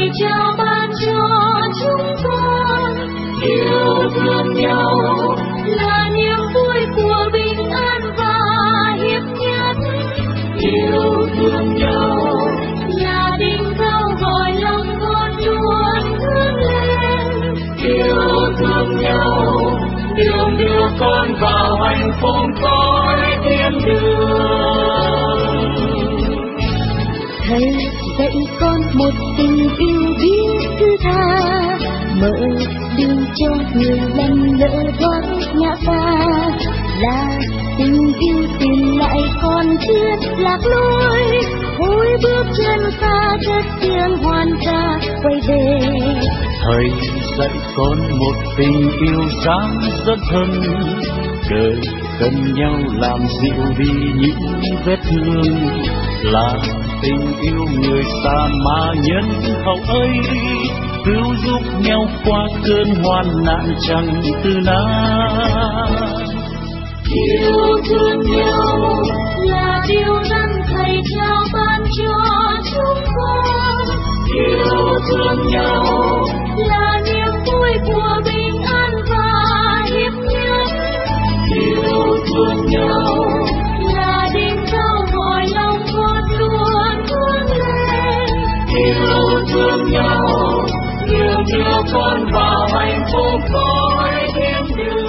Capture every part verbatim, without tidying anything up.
thầy trao ban cho chúng con. Yêu thương nhau là niềm vui của bình an và hiệp nhất. Yêu thương nhau là tình giao gọi lòng con luôn hướng lên. Yêu thương nhau đường đưa con vào hạnh phúc cõi thiên đường. Thầy dạy con một tình yêu biết thứ tha, mở đường cho người lầm lỡ thoát ngã ba. Là tình yêu tìm lại con chưa lạc lối, hối bước chân xa chất tiếng hoàn ca quay về. Thầy dạy con một tình yêu dáng rất thân, đời cần nhau làm dịu đi những vết thương. Là tình yêu người xa mà nhân hậu ấy, cứu giúp nhau qua cơn hoạn nạn chẳng từ nan. Yêu thương nhau là điều răn thầy trao ban cho chúng con. Yêu thương nhau là niềm vui của bình an và hiệp nhất. Yêu thương nhau là đêm giao gọi lòng con luôn hướng lên. Yêu thương nhau yêu đưa con vào hạnh phúc cõi thiên đường.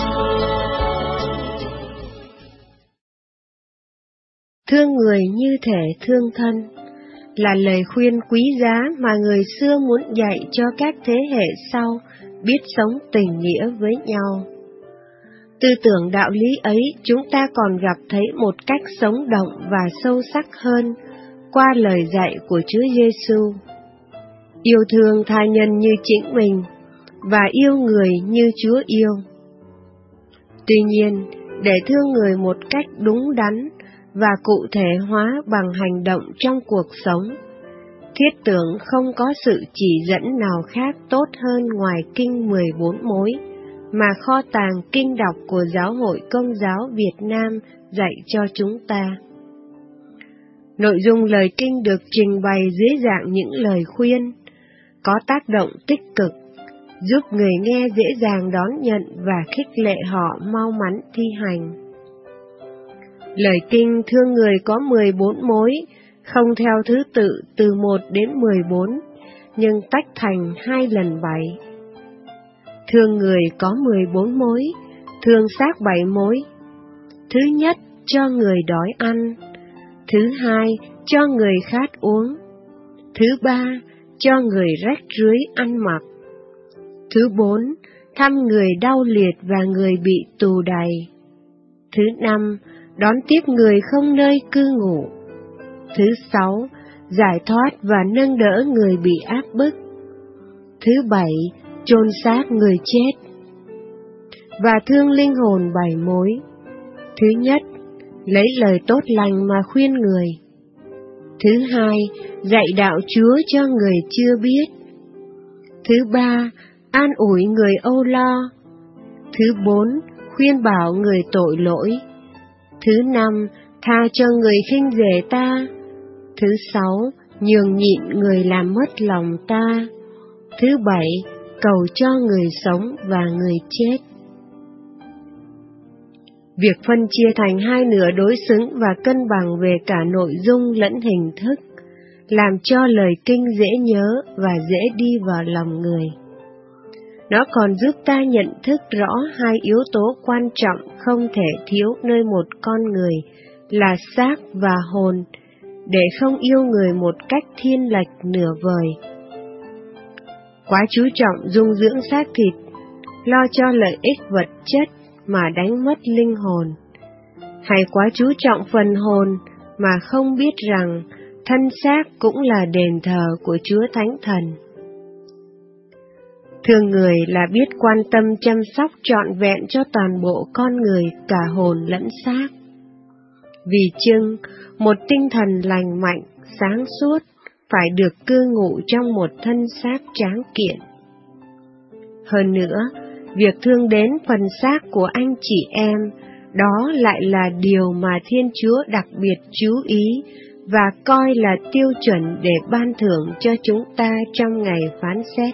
Thương người như thể thương thân là lời khuyên quý giá mà người xưa muốn dạy cho các thế hệ sau biết sống tình nghĩa với nhau. Tư tưởng đạo lý ấy chúng ta còn gặp thấy một cách sống động và sâu sắc hơn qua lời dạy của Chúa Giêsu. Yêu thương tha nhân như chính mình và yêu người như Chúa yêu. Tuy nhiên, để thương người một cách đúng đắn và cụ thể hóa bằng hành động trong cuộc sống, thiết tưởng không có sự chỉ dẫn nào khác tốt hơn ngoài kinh mười bốn mối mà kho tàng kinh đọc của Giáo hội Công giáo Việt Nam dạy cho chúng ta. Nội dung lời kinh được trình bày dưới dạng những lời khuyên, có tác động tích cực, giúp người nghe dễ dàng đón nhận và khích lệ họ mau mắn thi hành. Lời kinh thương người có mười bốn mối, không theo thứ tự từ một đến mười bốn, nhưng tách thành hai lần bảy. Thương người có mười bốn mối, thương xác bảy mối. Thứ nhất, cho người đói ăn. Thứ hai, cho người khát uống. Thứ ba, cho người rách rưới ăn mặc. Thứ bốn, thăm người đau liệt và người bị tù đày. Thứ năm, đón tiếp người không nơi cư ngụ. Thứ sáu, giải thoát và nâng đỡ người bị áp bức. Thứ bảy, chôn xác người chết. Và thương linh hồn bảy mối. Thứ nhất, lấy lời tốt lành mà khuyên người. Thứ hai, dạy đạo Chúa cho người chưa biết. Thứ ba, an ủi người âu lo. Thứ bốn, khuyên bảo người tội lỗi. Thứ năm, tha cho người khinh rẻ ta. Thứ sáu, nhường nhịn người làm mất lòng ta. Thứ bảy, cầu cho người sống và người chết. Việc phân chia thành hai nửa đối xứng và cân bằng về cả nội dung lẫn hình thức, làm cho lời kinh dễ nhớ và dễ đi vào lòng người. Nó còn giúp ta nhận thức rõ hai yếu tố quan trọng không thể thiếu nơi một con người là xác và hồn, để không yêu người một cách thiên lệch nửa vời. Quá chú trọng dung dưỡng xác thịt, lo cho lợi ích vật chất mà đánh mất linh hồn, hay quá chú trọng phần hồn mà không biết rằng thân xác cũng là đền thờ của Chúa Thánh Thần. Thương người là biết quan tâm chăm sóc trọn vẹn cho toàn bộ con người, cả hồn lẫn xác. Vì chưng, một tinh thần lành mạnh, sáng suốt, phải được cư ngụ trong một thân xác tráng kiện. Hơn nữa, việc thương đến phần xác của anh chị em, đó lại là điều mà Thiên Chúa đặc biệt chú ý và coi là tiêu chuẩn để ban thưởng cho chúng ta trong ngày phán xét.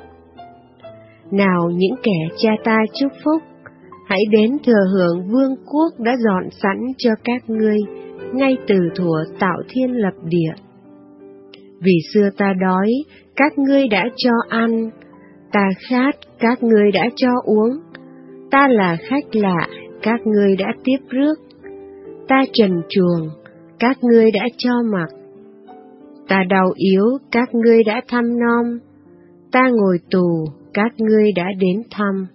Nào những kẻ cha ta chúc phúc, hãy đến thừa hưởng vương quốc đã dọn sẵn cho các ngươi ngay từ thuở tạo thiên lập địa. Vì xưa ta đói, các ngươi đã cho ăn, ta khát, các ngươi đã cho uống, ta là khách lạ, các ngươi đã tiếp rước, ta trần truồng, các ngươi đã cho mặc, ta đau yếu, các ngươi đã thăm nom, ta ngồi tù, các ngươi đã đến thăm.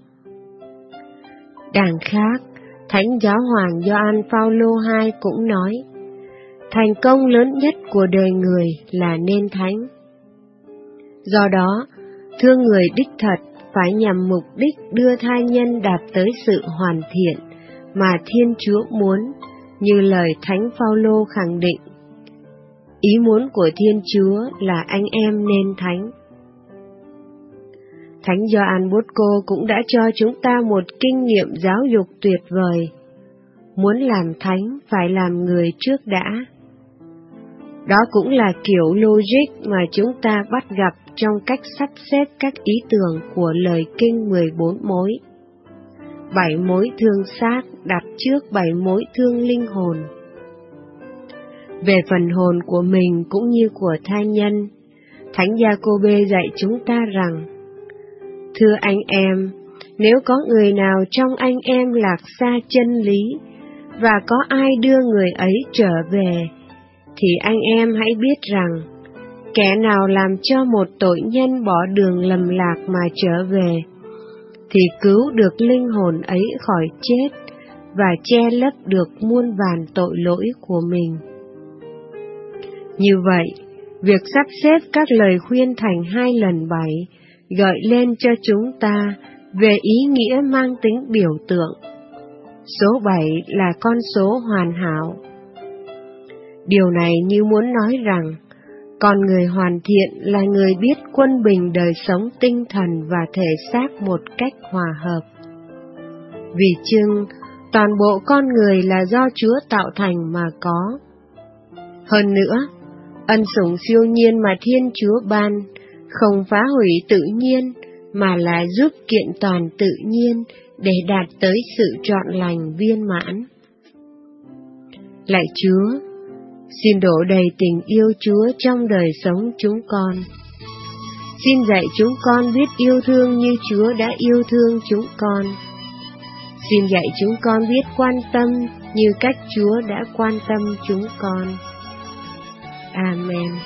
Đằng khác, Thánh Giáo hoàng Gioan Phaolô hai cũng nói, thành công lớn nhất của đời người là nên thánh. Do đó, thương người đích thật phải nhằm mục đích đưa thai nhân đạt tới sự hoàn thiện mà Thiên Chúa muốn, như lời Thánh Phaolô khẳng định. Ý muốn của Thiên Chúa là anh em nên thánh. Thánh Gioan Bosco cũng đã cho chúng ta một kinh nghiệm giáo dục tuyệt vời. Muốn làm thánh phải làm người trước đã. Đó cũng là kiểu logic mà chúng ta bắt gặp trong cách sắp xếp các ý tưởng của lời kinh mười bốn mối. Bảy mối thương xác đặt trước bảy mối thương linh hồn. Về phần hồn của mình cũng như của thai nhân, Thánh Giacôbê dạy chúng ta rằng, thưa anh em, nếu có người nào trong anh em lạc xa chân lý, và có ai đưa người ấy trở về, thì anh em hãy biết rằng, kẻ nào làm cho một tội nhân bỏ đường lầm lạc mà trở về, thì cứu được linh hồn ấy khỏi chết, và che lấp được muôn vàn tội lỗi của mình. Như vậy, việc sắp xếp các lời khuyên thành hai lần bảy gợi lên cho chúng ta về ý nghĩa mang tính biểu tượng. Số bảy là con số hoàn hảo. Điều này như muốn nói rằng, con người hoàn thiện là người biết quân bình đời sống tinh thần và thể xác một cách hòa hợp. Vì chưng, toàn bộ con người là do Chúa tạo thành mà có. Hơn nữa, ân sủng siêu nhiên mà Thiên Chúa ban không phá hủy tự nhiên, mà là giúp kiện toàn tự nhiên để đạt tới sự trọn lành viên mãn. Lạy Chúa, xin đổ đầy tình yêu Chúa trong đời sống chúng con. Xin dạy chúng con biết yêu thương như Chúa đã yêu thương chúng con. Xin dạy chúng con biết quan tâm như cách Chúa đã quan tâm chúng con. Amen.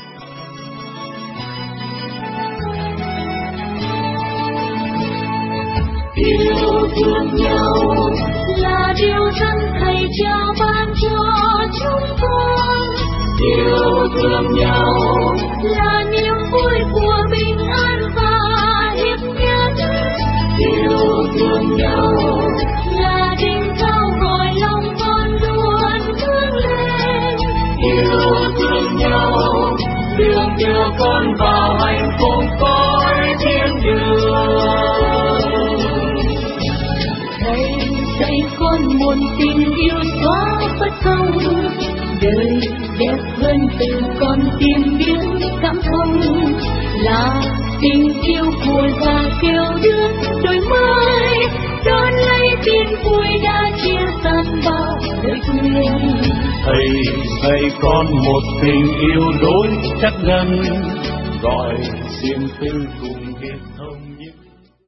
Yêu thương nhau là điều dân Thầy Cha ban cho chúng con. Yêu thương nhau là niềm vui của bình an và hiệp nhất. Yêu thương nhau là đỉnh cao gọi lòng con luôn hướng lên. Yêu thương nhau đường đưa con vào hạnh phúc cõi thiên đường. Thầy dạy con một tình yêu xóa bất công, đời đẹp hơn từ con tìm biết cảm thông, là tình yêu của già kêu đứa đôi mới đón lấy tin vui đã chia sẻ bao đời quên. Thầy dạy con một tình yêu đối chắc ngân, gọi riêng tư cùng biết